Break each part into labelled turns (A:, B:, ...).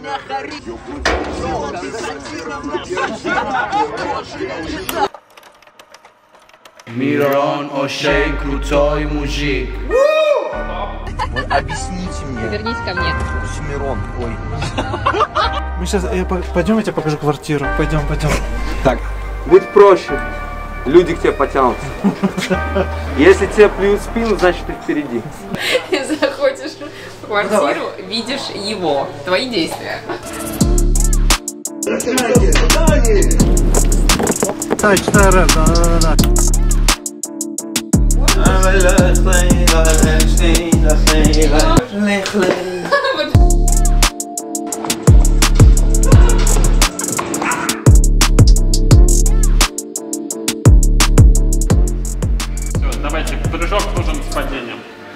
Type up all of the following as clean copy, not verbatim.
A: Мирон Ошей, крутой мужик.
B: Вот объясните мне.
C: Вернись ко мне.
B: Мирон, ой.
D: Мы сейчас, пойдем, я тебе покажу квартиру. Пойдем.
E: Так, будь проще. Люди к тебе потянутся. Если тебе плюют в спину, значит ты впереди.
C: Заходишь в квартиру, видишь его, твои действия.
D: Да, читай рэп, да.
F: Все, давайте, прыжок нужен с падением.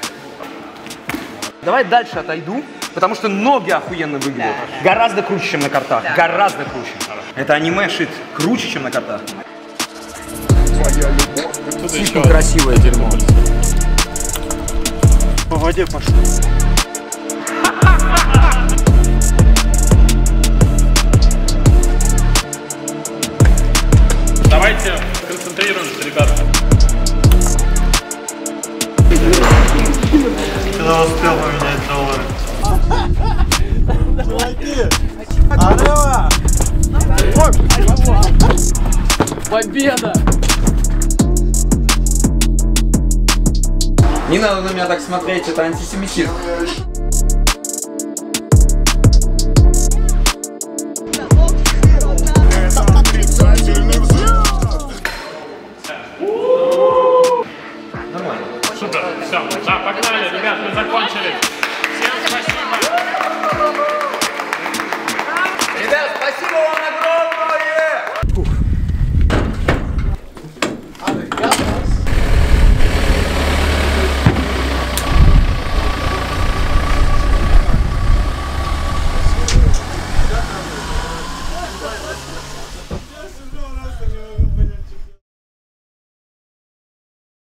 E: Давай дальше отойду, потому что ноги охуенно выглядят. Да. Гораздо круче, чем на картах. Да. Гораздо круче. Это аниме-шит круче, чем на картах. Слишком красивое дерьмо.
D: По воде пошел.
F: Давайте концентрируемся, ребята.
D: Когда успел поменять доллары. Чуваки! Алло!
A: Победа!
E: Не надо на меня так смотреть, это антисемитизм.